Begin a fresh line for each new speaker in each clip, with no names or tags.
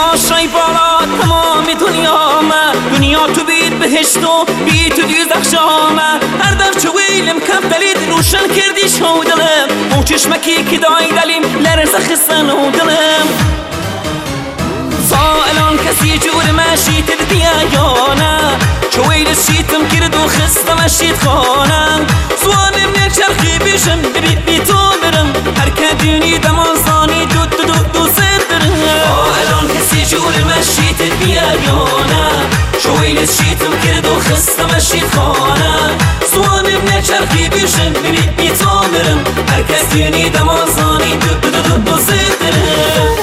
تماشای بالا تمام دنیا تو بید بهشت و بی تو دوزخ شامه هر در چه ویلم کم دلید روشن کردی شو دلم او چشمکی که دای دلیم لرزه خستن و دلم سائلان کسی جور ماشی تردیا یا نه چه ویل شیتم کرد و خستم شیت خانم سوانم یک چرخی بیشم بی تو برم هر که دونی دمازانی دو سر برم سائلان کسی جور ماشی تردیا یا نه شویل شیتم کرد و خستم شیت خانم سوانم یک چرخی بیشم بی تو برم هر که دونی دمازانی دو سر برم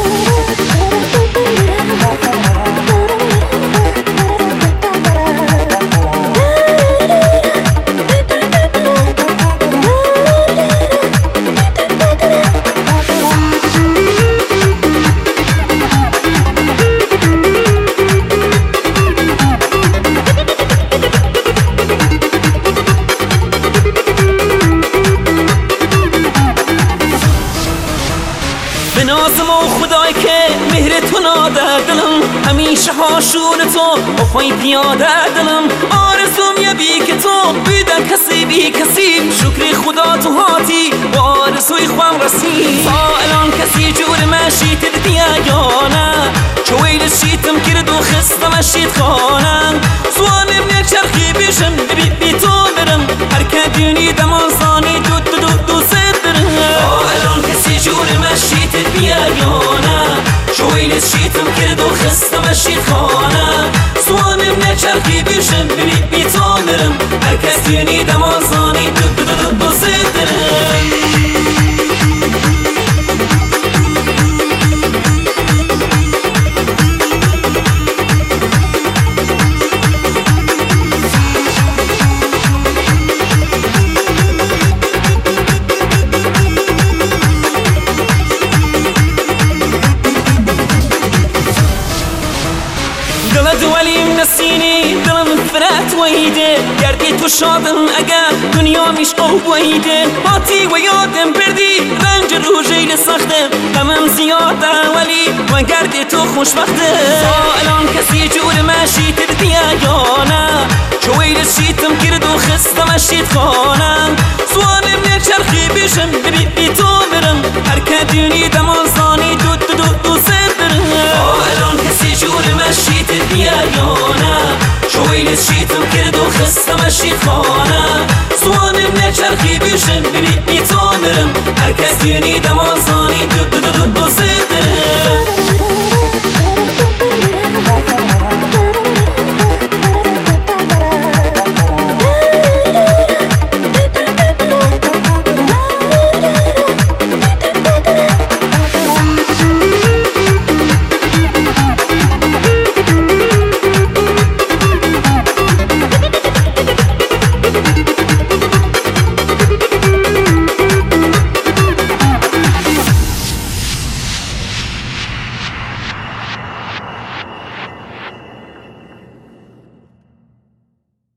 بنازم و خدای که مهر تو ناده دلم همیشه هاشون تو افای پیاده دلم آرزوم یه بی که تو بیدن کسی بی کسی شکر خدا تو هاتی و آرزوی خوام رسی سائلان کسی جور ماشی تردیا یا نه چه ویل شیتم کرد و خستم شیت خانم سوانم یک چرخی بیشم بی تو برم هر که دونی دمازانی دو سر برم سائلان کسی جور ماشی تردیا یا نه چه ویل شیتم کرد و خستم شیت خانم سوانم یک چرخی بیشم بی تو برم هر که دونی دمازانی دو سر برم دلت ولیم نسینی دلم فرات ویده گردی تو شادم اگر دنیا میش او ویده باتی و یادم بردی رنج روژی لسختم غمم زیاده ولی و گردی تو خوشبخته سائلان کسی جور ماشی تردیا یا نه چه ویل شیتم کرد و خستم شیت خانم سوانم یک چرخی بیشم بی تو برم هر که دونی دمازانی دو سر برم سائلان کسی جور ماشی تردیا یا نه چه ویل شیتم کرد و خستم شیت خانم سوانم یک چرخی بیشم بی تو برم هر که دونی دمازانی